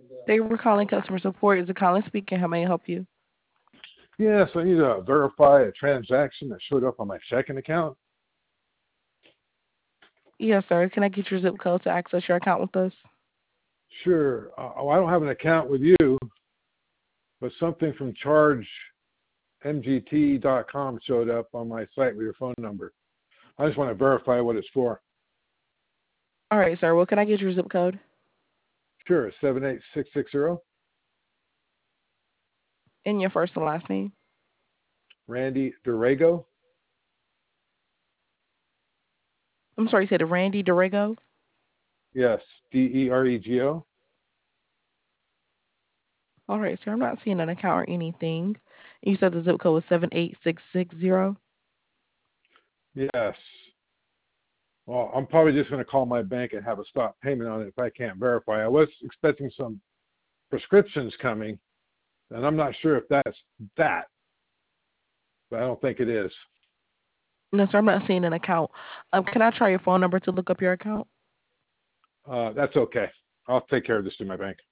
They were calling customer support. Is it Colin speaking? How may I help you? Yes, I need to verify a transaction that showed up on my checking account. Yes, sir. Can I get your zip code to access your account with us? Sure. I don't have an account with you, but something from chargemgt.com showed up on my site with your phone number. I just want to verify what it's for. All right, sir. Well, can I get your zip code Sure, 78660. and your first and last name? Randy Durego. I'm sorry, you said Randy Dorego? Yes, Derego. All right, sir. I'm not seeing an account or anything. You said the zip code was 78660. Yes. Well, I'm probably just going to call my bank and have a stop payment on it if I can't verify. I was expecting some prescriptions coming, and I'm not sure if that's that, but I don't think it is. No, sir. I'm not seeing an account. Can I try your phone number to look up your account? That's okay. I'll take care of this through my bank.